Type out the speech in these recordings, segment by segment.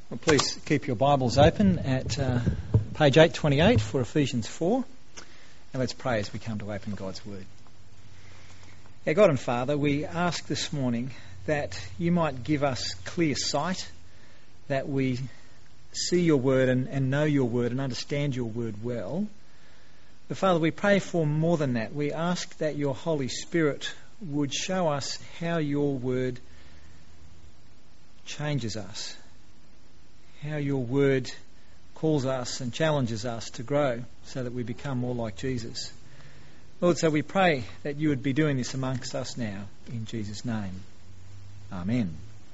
Well, please keep your Bibles open at page 828 for Ephesians 4. And let's pray as we come to open God's Word. Our God and Father, we ask this morning that you might give us clear sight, that we see your Word and know your Word and understand your Word well. But Father, we pray for more than that. We ask that your Holy Spirit would show us how your Word changes us, how your Word calls us and challenges us to grow so that we become more like Jesus. Lord, so we pray that you would be doing this amongst us now, in Jesus' name. Amen.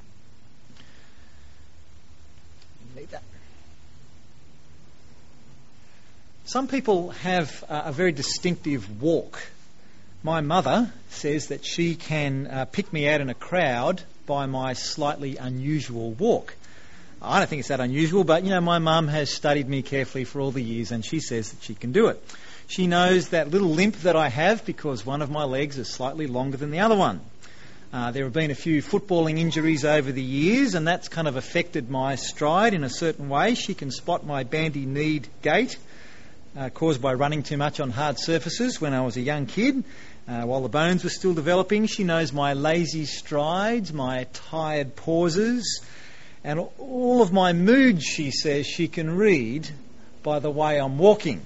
Some people have a very distinctive walk. My mother says that she can pick me out in a crowd by my slightly unusual walk. I don't think it's that unusual, but my mum has studied me carefully for all the years and she says that she can do it. She knows that little limp that I have because one of my legs is slightly longer than the other one. There have been a few footballing injuries over the years and that's kind of affected my stride in a certain way. She can spot my bandy-kneed gait caused by running too much on hard surfaces when I was a young kid. While the bones were still developing, she knows my lazy strides, my tired pauses, and all of my moods, she says, she can read by the way I'm walking.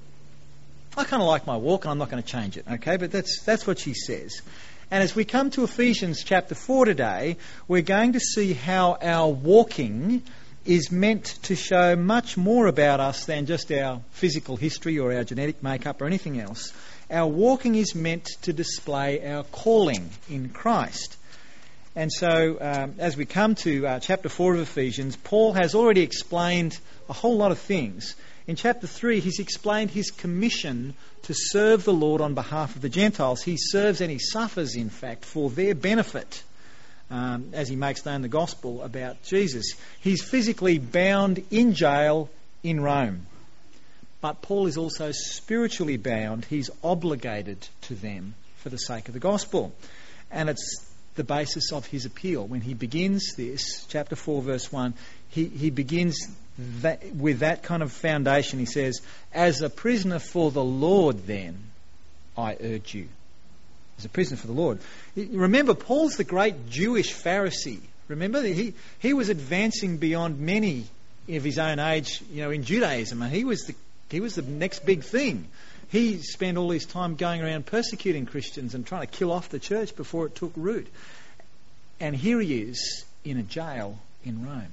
I kind of like my walk and I'm not going to change it, okay? But that's what she says. And as we come to Ephesians chapter 4 today, we're going to see how our walking is meant to show much more about us than just our physical history or our genetic makeup or anything else. Our walking is meant to display our calling in Christ. And so, as we come to chapter 4 of Ephesians, Paul has already explained a whole lot of things. In chapter 3, he's explained his commission to serve the Lord on behalf of the Gentiles. He serves and he suffers, in fact, for their benefit as he makes known the gospel about Jesus. He's physically bound in jail in Rome. But Paul is also spiritually bound. He's obligated to them for the sake of the gospel. And it's the basis of his appeal. When he begins this, chapter 4, verse 1, he begins with that kind of foundation. He says, as a prisoner for the Lord, then, I urge you. As a prisoner for the Lord. Remember, Paul's the great Jewish Pharisee. Remember, he was advancing beyond many of his own age, in Judaism. And he was the next big thing. He spent all his time going around persecuting Christians and trying to kill off the church before it took root. And here he is in a jail in Rome,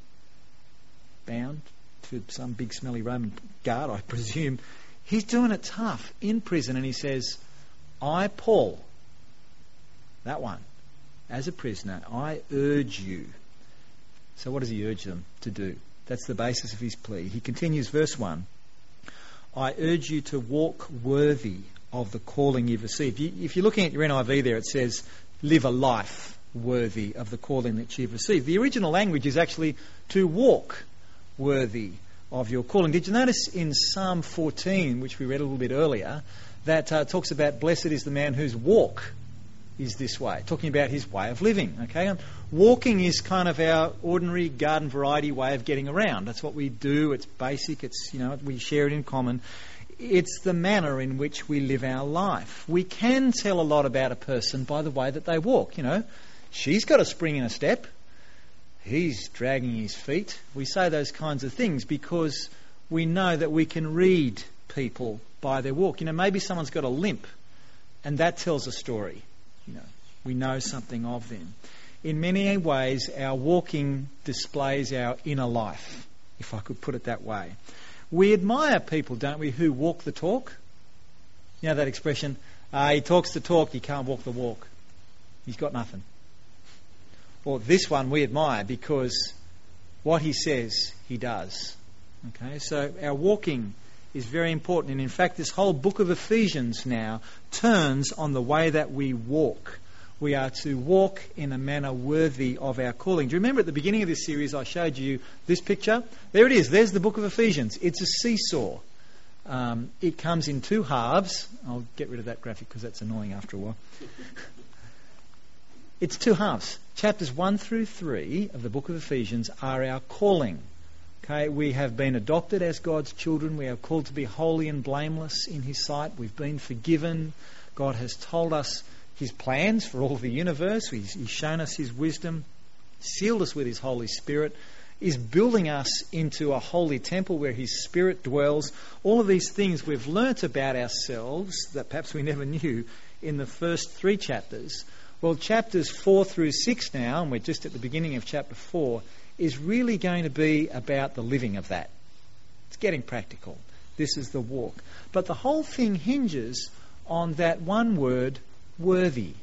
bound to some big smelly Roman guard, I presume. He's doing it tough in prison, and he says, I, Paul, that one, as a prisoner, I urge you. So what does he urge them to do? That's the basis of his plea. He continues, verse 1. I urge you to walk worthy of the calling you've received. If you're looking at your NIV there, it says, live a life worthy of the calling that you've received. The original language is actually to walk worthy of your calling. Did you notice in Psalm 14, which we read a little bit earlier, that talks about blessed is the man whose walk is this way, talking about his way of living. Okay, walking is kind of our ordinary garden variety way of getting around. That's what we do. It's basic. It's we share it in common. It's the manner in which we live our life. We can tell a lot about a person by the way that they walk. She's got a spring in her step. He's dragging his feet. We say those kinds of things because we know that we can read people by their walk. Maybe someone's got a limp and that tells a story. We know something of them. In many ways, our walking displays our inner life, if I could put it that way. We admire people, don't we, who walk the talk? You know that expression, he talks the talk, he can't walk the walk. He's got nothing. Or this one we admire because what he says, he does. Okay, so our walking is very important. And in fact, this whole book of Ephesians now turns on the way that we walk. We are to walk in a manner worthy of our calling. Do you remember at the beginning of this series I showed you this picture? There it is. There's the book of Ephesians. It's a seesaw. It comes in two halves. I'll get rid of that graphic because that's annoying after a while. It's two halves. Chapters 1 through 3 of the book of Ephesians are our calling. Okay, we have been adopted as God's children. We are called to be holy and blameless in His sight. We've been forgiven. God has told us His plans for all of the universe. He's shown us His wisdom, sealed us with His Holy Spirit, is building us into a holy temple where His Spirit dwells. All of these things we've learnt about ourselves that perhaps we never knew in the first 3 chapters. Well, chapters 4 through 6 now, and we're just at the beginning of chapter 4, is really going to be about the living of that. It's getting practical. This is the walk. But the whole thing hinges on that one word, worthy.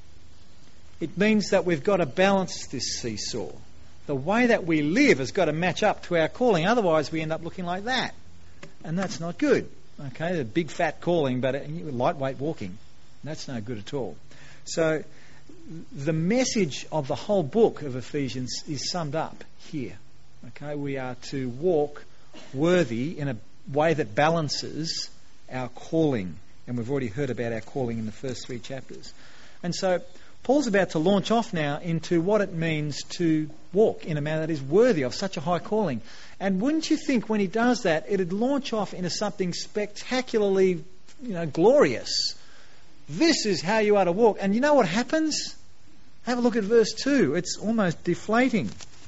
It means that we've got to balance this seesaw. The way that we live has got to match up to our calling. Otherwise, we end up looking like that. And that's not good. Okay, the big fat calling, but lightweight walking. That's no good at all. So the message of the whole book of Ephesians is summed up here. Okay, we are to walk worthy in a way that balances our calling. And we've already heard about our calling in the first 3 chapters. And so Paul's about to launch off now into what it means to walk in a manner that is worthy of such a high calling. And wouldn't you think when he does that, it'd launch off into something spectacularly, glorious. This is how you are to walk. And you know what happens? Have a look at verse 2. It's almost deflating.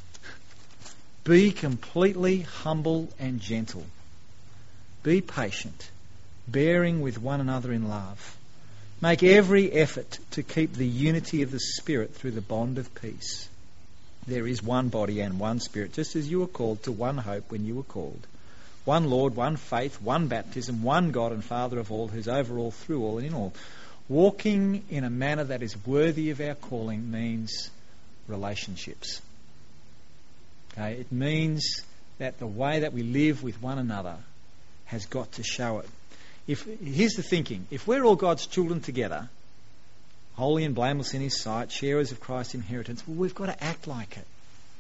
Be completely humble and gentle. Be patient, bearing with one another in love. Make every effort to keep the unity of the Spirit through the bond of peace. There is one body and one Spirit, just as you were called to one hope when you were called. One Lord, one faith, one baptism, one God and Father of all, who's over all, through all, and in all. Walking in a manner that is worthy of our calling means relationships. Okay? It means that the way that we live with one another has got to show it. Here's the thinking. If we're all God's children together, holy and blameless in His sight, sharers of Christ's inheritance, well, we've got to act like it.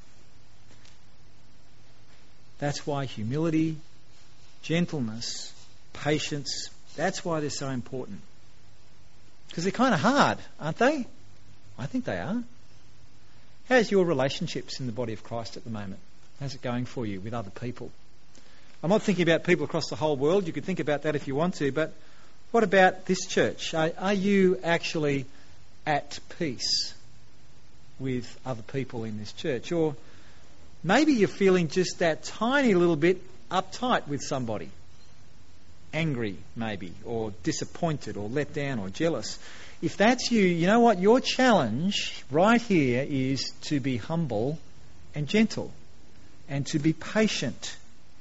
That's why humility, gentleness, patience, that's why they're so important. Because they're kind of hard, aren't they? I think they are. How's your relationships in the body of Christ at the moment? How's it going for you with other people? I'm not thinking about people across the whole world. You could think about that if you want to. But what about this church? Are you actually at peace with other people in this church? Or maybe you're feeling just that tiny little bit uptight with somebody. Angry, maybe, or disappointed, or let down, or jealous. If that's you, you know what? Your challenge right here is to be humble and gentle and to be patient.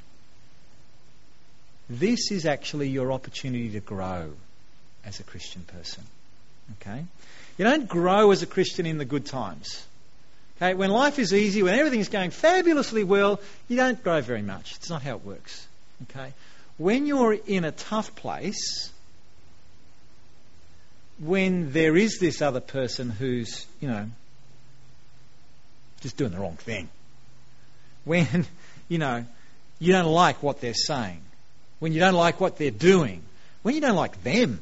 This is actually your opportunity to grow as a Christian person. Okay? You don't grow as a Christian in the good times. Okay? When life is easy, when everything's going fabulously well, you don't grow very much. It's not how it works. Okay? When you're in a tough place, when there is this other person who's, just doing the wrong thing, when, you don't like what they're saying, when you don't like what they're doing, when you don't like them,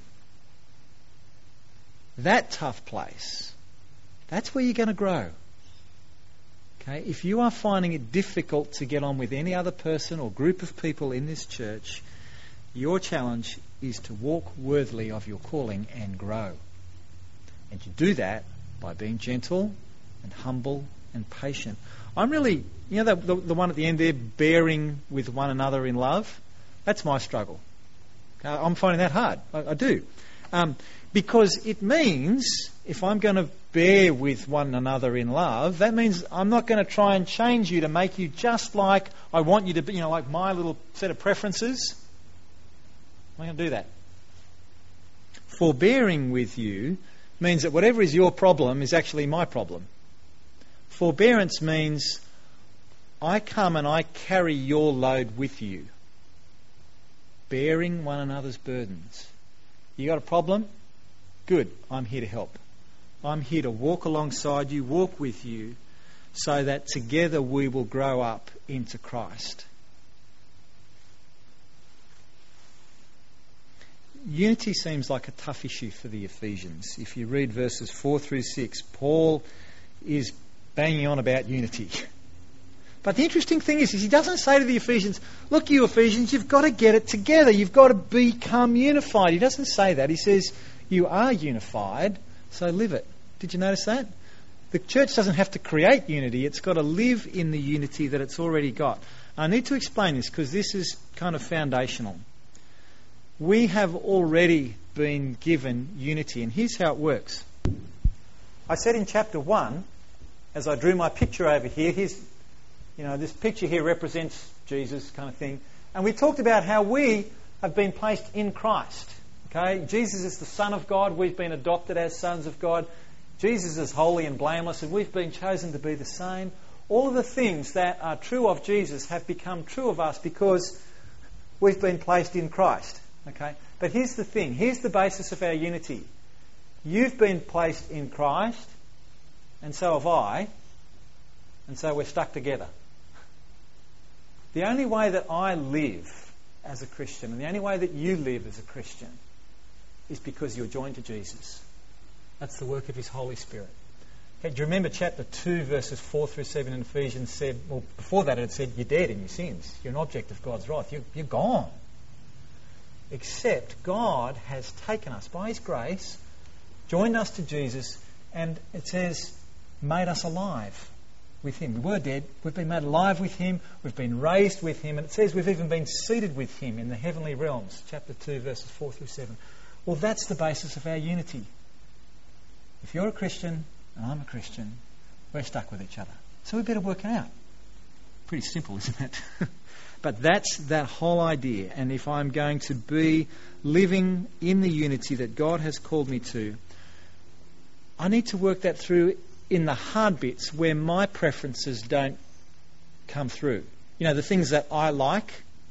that tough place, that's where you're going to grow. Okay? If you are finding it difficult to get on with any other person or group of people in this church, your challenge is to walk worthily of your calling and grow. And you do that by being gentle and humble and patient. I'm really, the one at the end there, bearing with one another in love, that's my struggle. I'm finding that hard. I do. Because it means if I'm going to bear with one another in love, that means I'm not going to try and change you to make you just like I want you to be, like my little set of preferences. I'm not going to do that. Forbearing with you means that whatever is your problem is actually my problem. Forbearance means I come and I carry your load with you. Bearing one another's burdens. You got a problem? Good. I'm here to help. I'm here to walk alongside you, walk with you, so that together we will grow up into Christ. unity seems like a tough issue for the Ephesians. If you read verses 4 through 6, Paul is banging on about unity. But the interesting thing is he doesn't say to the Ephesians, look, you Ephesians, you've got to get it together. You've got to become unified. He doesn't say that. He says, you are unified, so live it. Did you notice that? The church doesn't have to create unity. It's got to live in the unity that it's already got. I need to explain this because this is kind of foundational. We have already been given unity, and here's how it works. I said in chapter 1, as I drew my picture over here, this picture here represents Jesus kind of thing. And we talked about how we have been placed in Christ. Okay? Jesus is the Son of God. We've been adopted as sons of God. Jesus is holy and blameless, and we've been chosen to be the same. All of the things that are true of Jesus have become true of us because we've been placed in Christ. Okay? But here's the thing. Here's the basis of our unity. You've been placed in Christ, and so have I, and so we're stuck together. The only way that I live as a Christian, and the only way that you live as a Christian, is because you're joined to Jesus. That's the work of His Holy Spirit. Okay, do you remember chapter 2, verses 4 through 7 in Ephesians said, well, before that it said, you're dead in your sins. You're an object of God's wrath. You're gone. Except God has taken us by His grace, joined us to Jesus, and it says, made us alive with Him. We were dead. We've been made alive with Him. We've been raised with Him. And it says we've even been seated with Him in the heavenly realms. Chapter 2, verses 4 through 7. Well, that's the basis of our unity. If you're a Christian and I'm a Christian, we're stuck with each other. So we better work it out. Pretty simple, isn't it? But that's that whole idea. And if I'm going to be living in the unity that God has called me to, I need to work that through in the hard bits where my preferences don't come through. You know, the things that I like,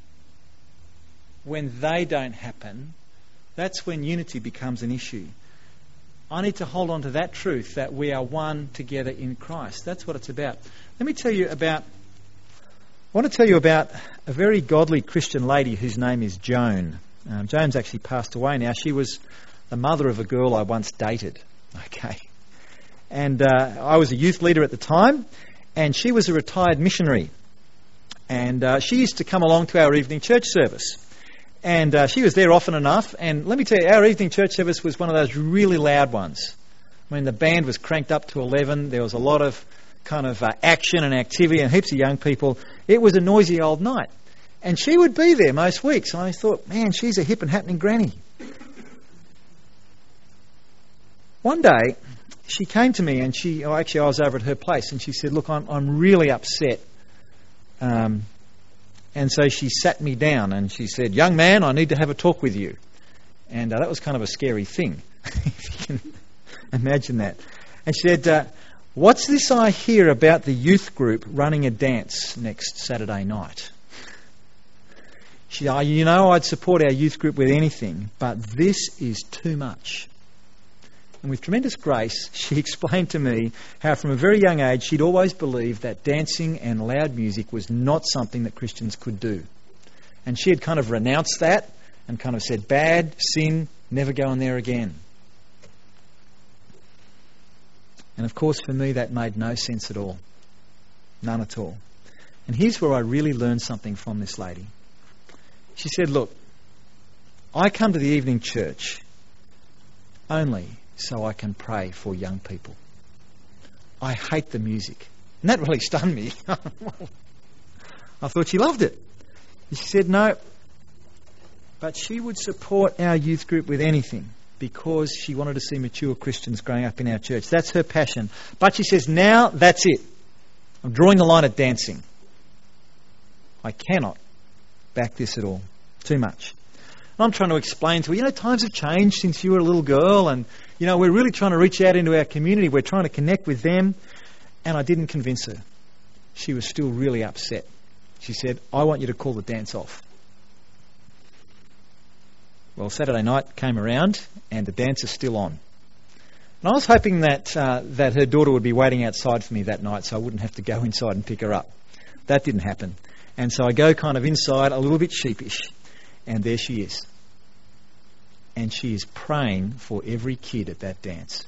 when they don't happen, that's when unity becomes an issue. I need to hold on to that truth that we are one together in Christ. That's what it's about. I want to tell you about a very godly Christian lady whose name is Joan. Joan's actually passed away now. She was the mother of a girl I once dated. Okay. And I was a youth leader at the time, and she was a retired missionary. And she used to come along to our evening church service. And she was there often enough. And let me tell you, our evening church service was one of those really loud ones. I mean, the band was cranked up to 11. There was a lot of kind of action and activity and heaps of young people. It was a noisy old night. And she would be there most weeks. And I thought, man, she's a hip and happening granny. One day, she came to me and I was over at her place, and she said, look, I'm really upset. And so she sat me down and she said, young man, I need to have a talk with you. And that was kind of a scary thing, if you can imagine that. And she said, what's this I hear about the youth group running a dance next Saturday night? She said, I'd support our youth group with anything, but this is too much. And with tremendous grace, she explained to me how from a very young age she'd always believed that dancing and loud music was not something that Christians could do. And she had kind of renounced that and kind of said, bad, sin, never go in there again. And of course for me that made no sense at all. None at all. And here's where I really learned something from this lady. She said, look, I come to the evening church only so I can pray for young people. I hate the music. And that really stunned me. I thought she loved it. And she said no, but she would support our youth group with anything because she wanted to see mature Christians growing up in our church. That's her passion. But she says, now that's it. I'm drawing the line at dancing. I cannot back this at all. Too much. And I'm trying to explain to her, times have changed since you were a little girl, and, we're really trying to reach out into our community. We're trying to connect with them. And I didn't convince her. She was still really upset. She said, I want you to call the dance off. Well, Saturday night came around, and the dance is still on. And I was hoping that her daughter would be waiting outside for me that night so I wouldn't have to go inside and pick her up. That didn't happen. And so I go kind of inside, a little bit sheepish. And there she is. and she is praying for every kid at that dance.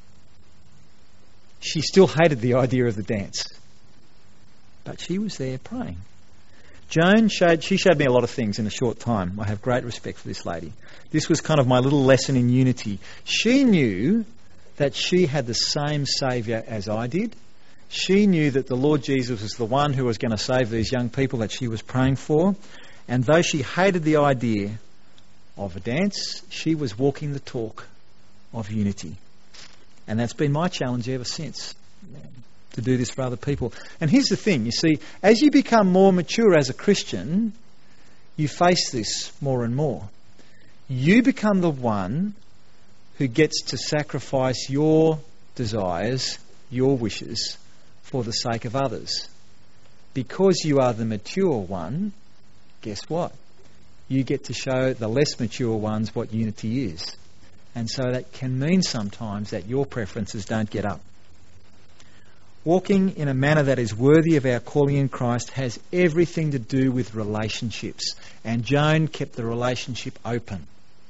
She still hated the idea of the dance, but she was there praying. Joan showed me a lot of things in a short time. I have great respect for this lady. This was kind of my little lesson in unity. She knew that she had the same Saviour as I did. She knew that the Lord Jesus was the one who was going to save these young people that she was praying for. And though she hated the idea of a dance, she was walking the talk of unity. And that's been my challenge ever since, to do this for other people. And here's the thing, you see, as you become more mature as a Christian, you face this more and more. You become the one who gets to sacrifice your desires, your wishes, for the sake of others. Because you are the mature one, guess what? You get to show the less mature ones what unity is. And so that can mean sometimes that your preferences don't get up. Walking in a manner that is worthy of our calling in Christ has everything to do with relationships. And Joan kept the relationship open.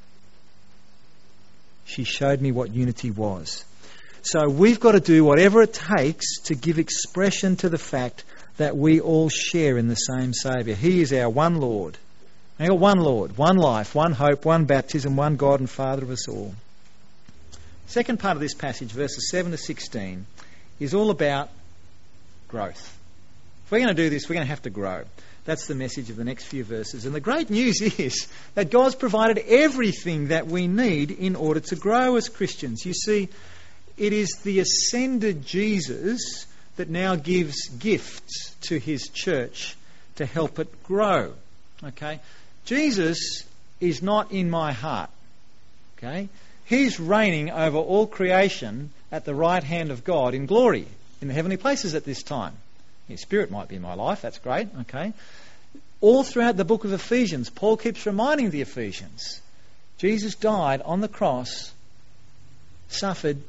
She showed me what unity was. So we've got to do whatever it takes to give expression to the fact that we all share in the same Saviour. He is our one Lord. We got one Lord, one life, one hope, one baptism, one God and Father of us all. Second part of this passage, verses 7 to 16, is all about growth. If we're going to do this, we're going to have to grow. That's the message of the next few verses. And the great news is that God's provided everything that we need in order to grow as Christians. You see, it is the ascended Jesus that now gives gifts to his church to help it grow. Okay? Jesus is not in my heart. Okay? He's reigning over all creation at the right hand of God in glory, in the heavenly places at this time. His Spirit might be in my life, that's great. Okay? All throughout the book of Ephesians, Paul keeps reminding the Ephesians, Jesus died on the cross, suffered,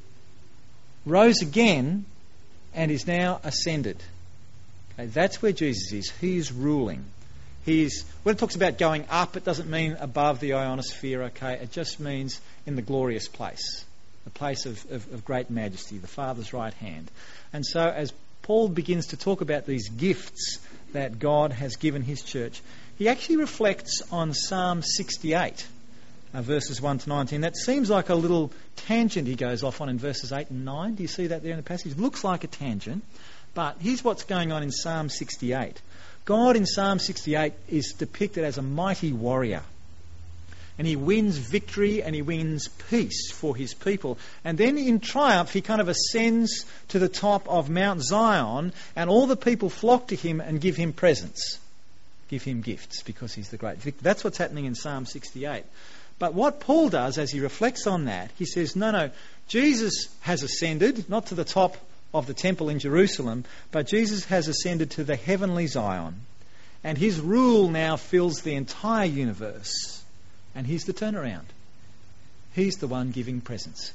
rose again, and is now ascended. Okay, that's where Jesus is. He is ruling. When it talks about going up, it doesn't mean above the ionosphere, okay? It just means in the glorious place, the place of great majesty, the Father's right hand. And so as Paul begins to talk about these gifts that God has given his church, he actually reflects on Psalm 68, verses 1 to 19. That seems like a little tangent he goes off on in verses 8 and 9. Do you see that there in the passage? It looks like a tangent, but here's what's going on in Psalm 68. God in Psalm 68 is depicted as a mighty warrior. And he wins victory and he wins peace for his people. And then in triumph, he kind of ascends to the top of Mount Zion, and all the people flock to him and give him presents, give him gifts, because he's the great victor. That's what's happening in Psalm 68. But what Paul does as he reflects on that, he says, no, Jesus has ascended, not to the top of the temple in Jerusalem, but Jesus has ascended to the heavenly Zion. And his rule now fills the entire universe. And he's the turnaround. He's the one giving presents.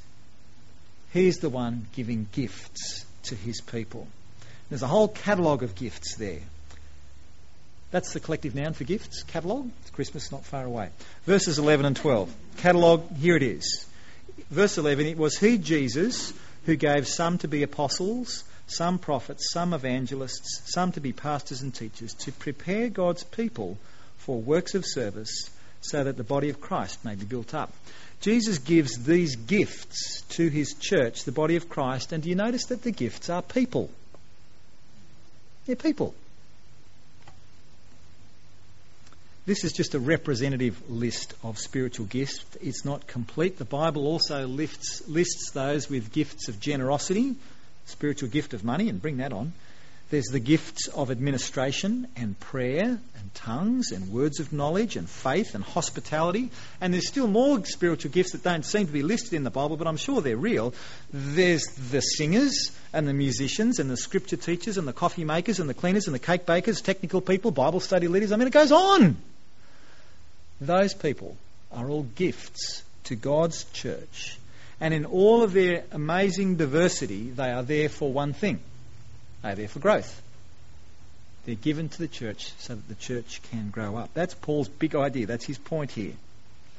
He's the one giving gifts to his people. There's a whole catalogue of gifts there. That's the collective noun for gifts, catalogue. It's Christmas not far away. Verses 11 and 12. Catalogue, here it is. Verse 11, it was he, Jesus, who gave some to be apostles, some prophets, some evangelists, some to be pastors and teachers, to prepare God's people for works of service, so that the body of Christ may be built up. Jesus gives these gifts to his church, the body of Christ, and do you notice that the gifts are people? They're people. This is just a representative list of spiritual gifts. It's not complete. The Bible also lists those with gifts of generosity, spiritual gift of money, and bring that on. There's the gifts of administration and prayer and tongues and words of knowledge and faith and hospitality. And there's still more spiritual gifts that don't seem to be listed in the Bible, but I'm sure they're real. There's the singers and the musicians and the scripture teachers and the coffee makers and the cleaners and the cake bakers, technical people, Bible study leaders. I mean, it goes on. Those people are all gifts to God's church. And in all of their amazing diversity, they are there for one thing. They are there for growth. They're given to the church so that the church can grow up. That's Paul's big idea. That's his point here.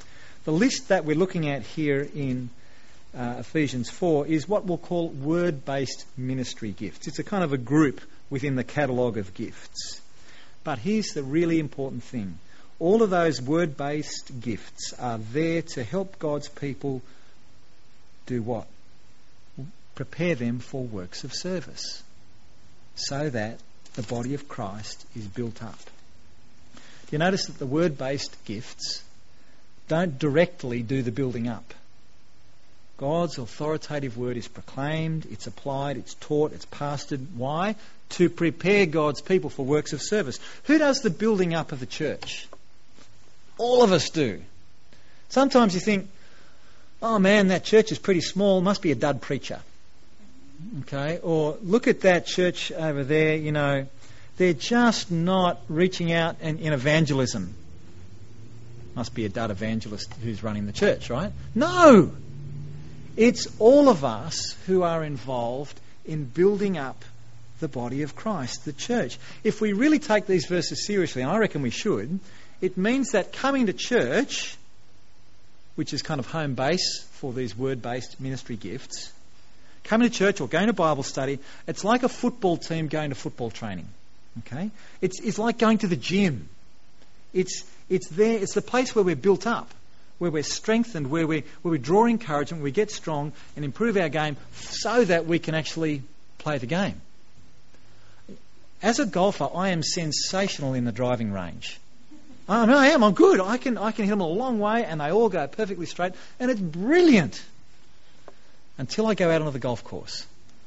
The list that we're looking at here in Ephesians 4 is what we'll call word-based ministry gifts. It's a kind of a group within the catalogue of gifts. But here's the really important thing. All of those word-based gifts are there to help God's people do what? Prepare them for works of service, so that the body of Christ is built up. You notice that the word-based gifts don't directly do the building up. God's authoritative word is proclaimed, it's applied, it's taught, it's pastored. Why? To prepare God's people for works of service. Who does the building up of the church? All of us do. Sometimes you think, oh man, that church is pretty small, must be a dud preacher. Okay, or look at that church over there, you know, they're just not reaching out in evangelism. Must be a dud evangelist who's running the church, right? No! It's all of us who are involved in building up the body of Christ, the church. If we really take these verses seriously, and I reckon we should, it means that coming to church, which is kind of home base for these word-based ministry gifts, coming to church or going to Bible study, it's like a football team going to football training. Okay? It's like going to the gym. It's there. It's the place where we're built up, where we're strengthened, where we draw encouragement, we get strong and improve our game so that we can actually play the game. As a golfer, I am sensational in the driving range. I am. I'm good. I can hit them a long way and they all go perfectly straight and it's brilliant. Until I go out onto the golf course.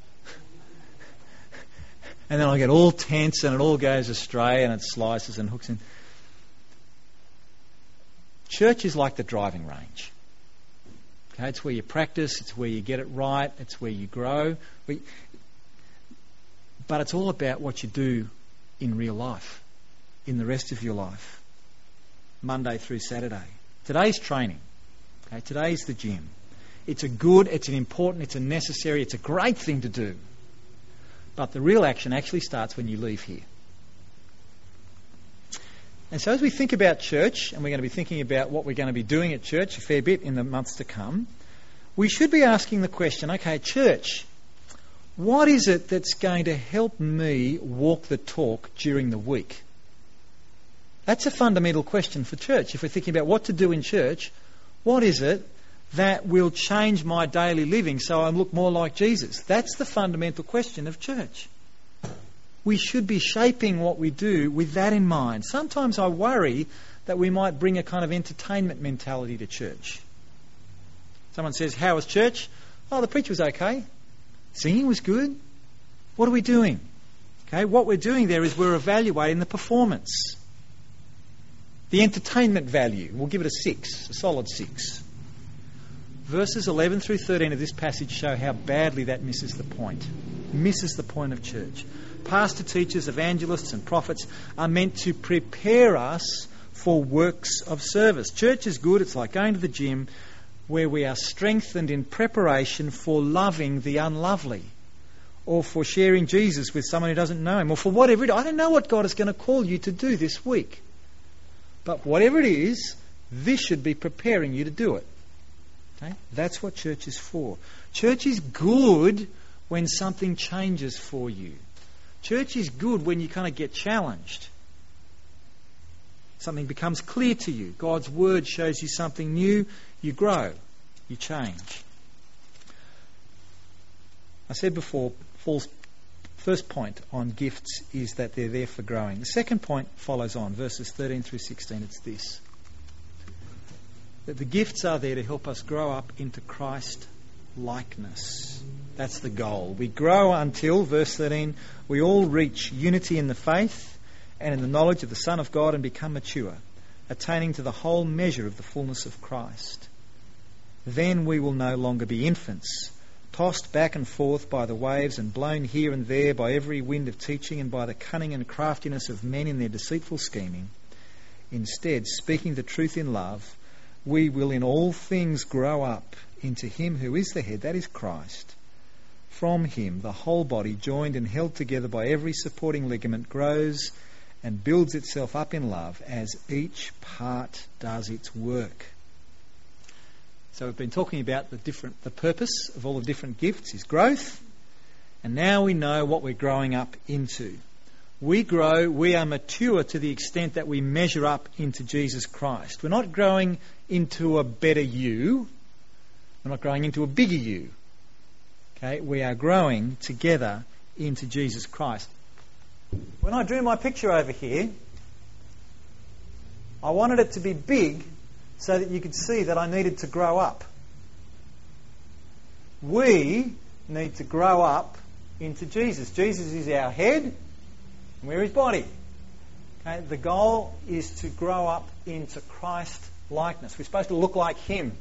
And then I get all tense and it all goes astray and it slices and hooks in. Church is like the driving range. Okay, it's where you practice, it's where you get it right, it's where you grow. But it's all about what you do in real life, in the rest of your life. Monday through Saturday. Today's training. Okay, today's the gym. It's a good, it's an important, it's a necessary, it's a great thing to do. But the real action actually starts when you leave here. And so as we think about church, and we're going to be thinking about what we're going to be doing at church a fair bit in the months to come, we should be asking the question, okay, church, what is it that's going to help me walk the talk during the week? That's a fundamental question for church. If we're thinking about what to do in church, what is it that will change my daily living so I look more like Jesus? That's the fundamental question of church. We should be shaping what we do with that in mind. Sometimes I worry that we might bring a kind of entertainment mentality to church. Someone says, how was church? Oh, the preacher was okay. Singing was good. What are we doing? Okay, what we're doing there is we're evaluating the performance. The entertainment value. We'll give it a 6, a solid 6. Verses 11 through 13 of this passage show how badly that misses the point. Misses the point of church. Pastor, teachers, evangelists and prophets are meant to prepare us for works of service. Church is good. It's like going to the gym where we are strengthened in preparation for loving the unlovely or for sharing Jesus with someone who doesn't know him or for whatever it is. I don't know what God is going to call you to do this week. But whatever it is, this should be preparing you to do it. Okay? That's what church is for. Church is good when something changes for you. Church is good when you kind of get challenged. Something becomes clear to you. God's word shows you something new. You grow. You change. I said before, Paul's first point on gifts is that they're there for growing. The second point follows on, verses 13 through 16. It's this. That the gifts are there to help us grow up into Christ likeness. That's the goal. We grow until, verse 13, we all reach unity in the faith and in the knowledge of the Son of God and become mature, attaining to the whole measure of the fullness of Christ. Then we will no longer be infants, tossed back and forth by the waves and blown here and there by every wind of teaching and by the cunning and craftiness of men in their deceitful scheming. Instead, speaking the truth in love, we will in all things grow up into him who is the head, that is Christ. From him, the whole body, joined and held together by every supporting ligament, grows and builds itself up in love as each part does its work. So we've been talking about the purpose of all the different gifts is growth, and now we know what we're growing up into. We grow, we are mature to the extent that we measure up into Jesus Christ. We're not growing into a better you. We're not growing into a bigger you. Okay, we are growing together into Jesus Christ. When I drew my picture over here, I wanted it to be big so that you could see that I needed to grow up. We need to grow up into Jesus. Jesus is our head, and we're his body. Okay? The goal is to grow up into Christ likeness. We're supposed to look like him.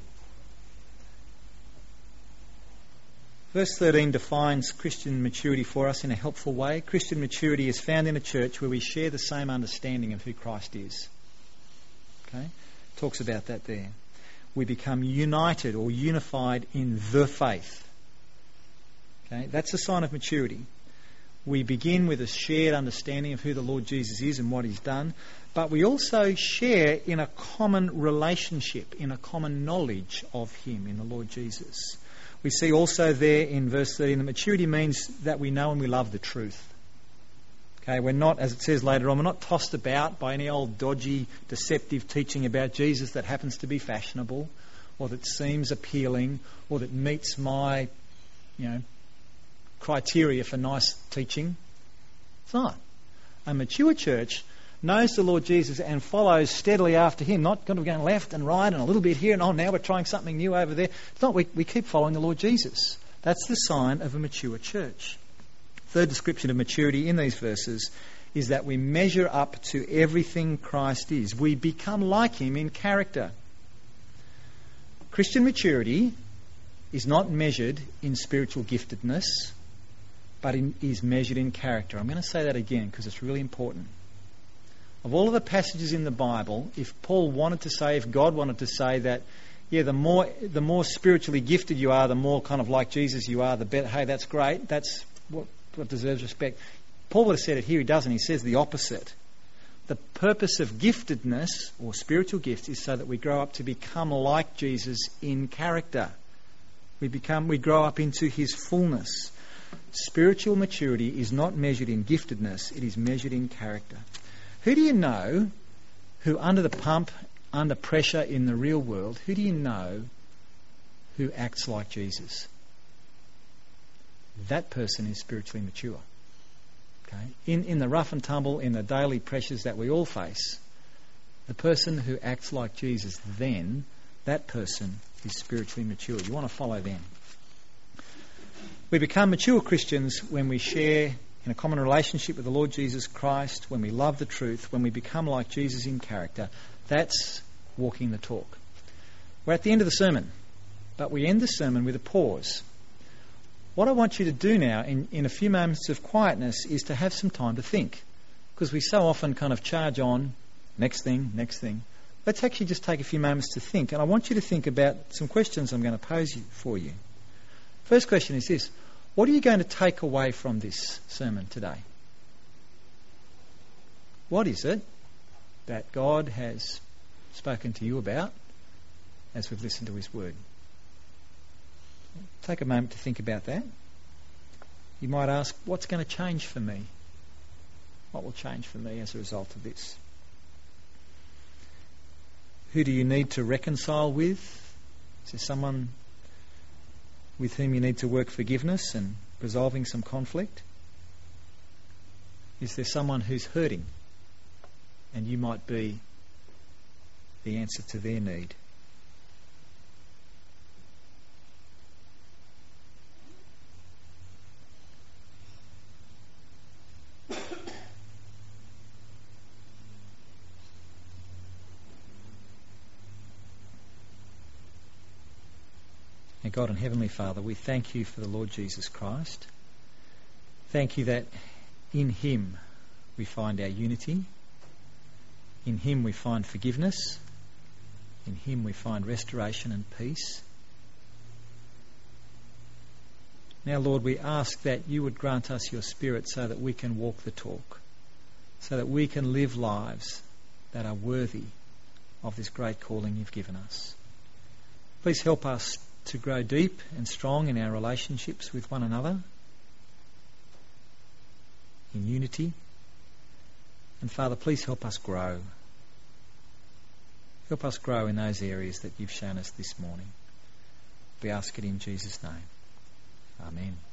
Verse 13 defines Christian maturity for us in a helpful way. Christian maturity is found in a church where we share the same understanding of who Christ is. Okay? Talks about that there. We become united or unified in the faith. Okay? That's a sign of maturity. We begin with a shared understanding of who the Lord Jesus is and what he's done, but we also share in a common relationship, in a common knowledge of him, in the Lord Jesus. We see also there in verse 13 that maturity means that we know and we love the truth. Okay, we're not, as it says later on, we're not tossed about by any old dodgy, deceptive teaching about Jesus that happens to be fashionable, or that seems appealing, or that meets my, criteria for nice teaching. It's not. A mature church knows the Lord Jesus and follows steadily after him, not kind of going left and right and a little bit here and now we're trying something new over there. It's not. We keep following the Lord Jesus. That's the sign of a mature church. Third description of maturity in these verses is that we measure up to everything Christ is. We become like him in character. Christian maturity is not measured in spiritual giftedness, but is measured in character. I'm going to say that again because it's really important. Of all of the passages in the Bible, if God wanted to say that, the more spiritually gifted you are, the more kind of like Jesus you are, the better. Hey, that's great. That's what deserves respect. Paul would have said it here. He doesn't. He says the opposite. The purpose of giftedness or spiritual gifts is so that we grow up to become like Jesus in character. We grow up into his fullness. Spiritual maturity is not measured in giftedness. It is measured in character. Who do you know who under the pump, under pressure in the real world, who do you know who acts like Jesus? That person is spiritually mature. Okay? In the rough and tumble, in the daily pressures that we all face, the person who acts like Jesus then, that person is spiritually mature. You want to follow them. We become mature Christians when we share in a common relationship with the Lord Jesus Christ, when we love the truth, when we become like Jesus in character. That's walking the talk. We're at the end of the sermon, but we end the sermon with a pause. What I want you to do now, in a few moments of quietness, is to have some time to think. Because we so often kind of charge on, next thing. Let's actually just take a few moments to think. And I want you to think about some questions I'm going to pose for you. First question is this: what are you going to take away from this sermon today? What is it that God has spoken to you about as we've listened to his word? Take a moment to think about that. You might ask, what's going to change for me? What will change for me as a result of this? Who do you need to reconcile with? Is there someone with whom you need to work forgiveness and resolving some conflict? Is there someone who's hurting and you might be the answer to their need? God and Heavenly Father, we thank you for the Lord Jesus Christ. Thank you that in him we find our unity. In him we find forgiveness. In him we find restoration and peace. Now, Lord, we ask that you would grant us your Spirit so that we can walk the talk, so that we can live lives that are worthy of this great calling you've given us. Please help us to grow deep and strong in our relationships with one another, in unity. And Father, please help us grow. Help us grow in those areas that you've shown us this morning. We ask it in Jesus' name. Amen.